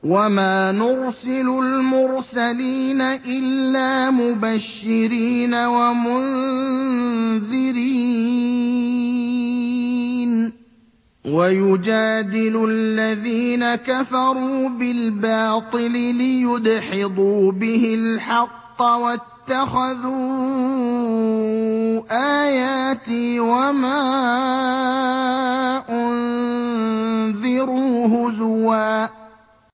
وَمَا نُرْسِلُ الْمُرْسَلِينَ إِلَّا مُبَشِّرِينَ وَمُنذِرِينَ ۖ وَيُجَادِلُ الَّذِينَ كَفَرُوا بِالْبَاطِلِ لِيُدْحِضُوا بِهِ الْحَقَّ ۖ وَاتَّخَذُوا آيَاتِي وَمَا أُنذِرُوا هُزُوًا